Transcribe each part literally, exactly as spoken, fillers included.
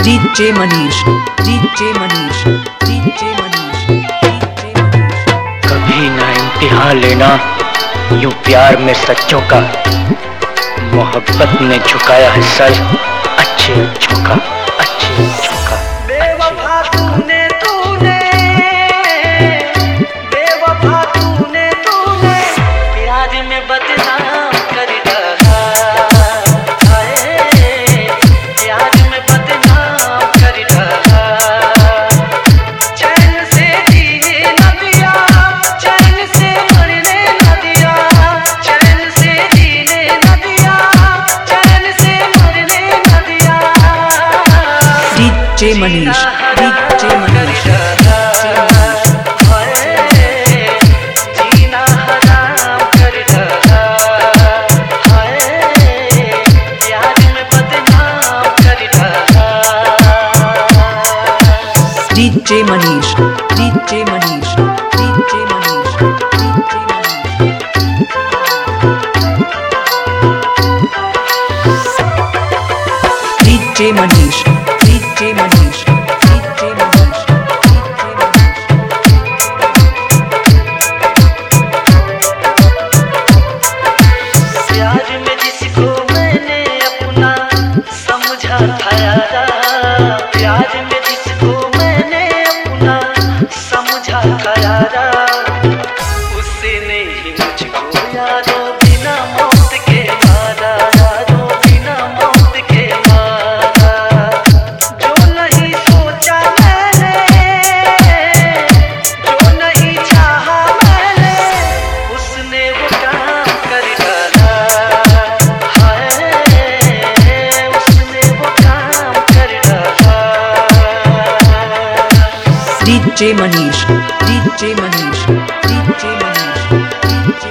DJ Manish DJ Manish DJ Manish DJ Manish. कभी ना इम्तिहान लेना यूं प्यार में सच्चों का, मोहब्बत ने झुकाया है सर अच्छे झुका अच्छे झुका। बेवफा तूने तूने बेवफा तूने तूने प्यार में बदनाम कर डाला, प्यार में बदनाम कर डाला। चैन से जीने न दिया, चैन से मरने न दिया, चैन से जीने न दिया, चैन से मरने न दिया। डीजे मनीष डीजे मनीष जीना हराम कर डाला, प्यार में बदनाम कर डाला। DJ Manish DJ Manish DJ Manish DJ Manish DJ Manish DJ Manish DJ Manish. प्यार में जिसको मैंने अपना समझा था यारा, प्यार में जिसको मैंने अपना समझा था यारा, उसने ही मुझको यारो बिना मौत के मारा, यारो बिना मौत के मारा। जो नहीं सोचा मैंने, जो नहीं चाहा मैंने, उसने वो काम कर डाला, हाय उसने वो काम कर डाला। DJ Manish DJ Manish DJ Manish DJ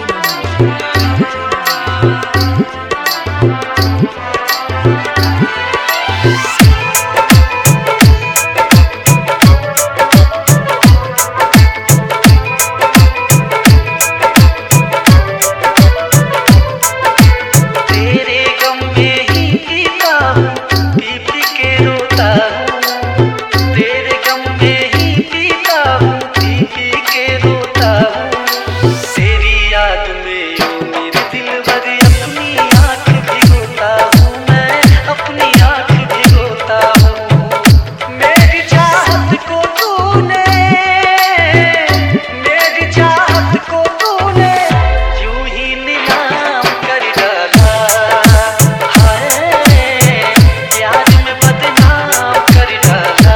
तेरे गम में ही पीता हूँ, पी पी के रोता हूँ। तेरे गम में ही पीता हूँ, पी पी के रोता हूँ। तेरी याद में यूं मेरे दिल भर अपनी आँख भिगोता हूँ, मैं अपनी आँख भिगोता हूँ। मेरी चाहत को तूने, मेरी चाहत को तूने यूं ही नीलाम कर डाला, हाय प्यार में बदनाम कर डाला।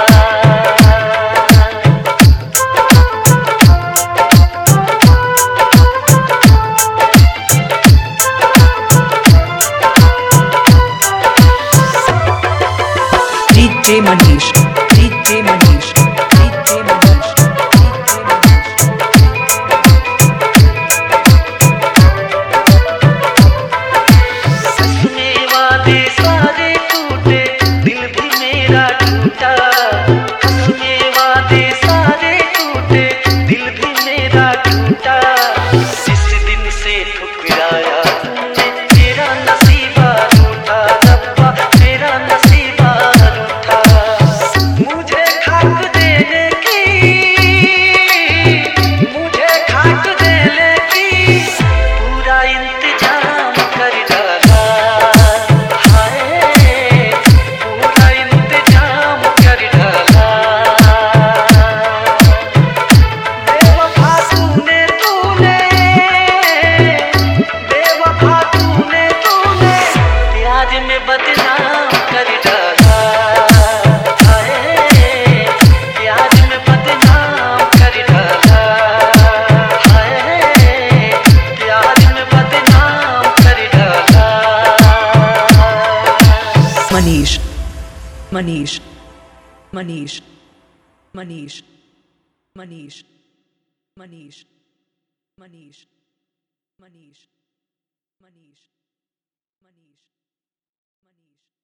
DJ Manish DJ Manish DJ Manish DJ सपने वादे सारे टूटे, दिल भी मेरा टूटा। सपने वादे सारे टूटे, दिल भी मेरा टूटा। जिस दिन से ठुकराया तूने, मेरा नसीबा रूठा, रब्बा मेरा नसीबा रूठा। मुझे खाक देने की, मुझे खाक देने की पूरा इंतजाम कर डाला, हाय पूरा इंतजाम कर डाला। बेवफा तूने तूने बेवफा तूने तूने प्यार में बदनाम कर डाला, हाय प्यार में बदनाम कर डाला, हाय प्यार में बदनाम कर डाला। मनीष मनीष मनीष मनीष मनीष मनीष मनीष मनीष मनीष मनीष मनीष।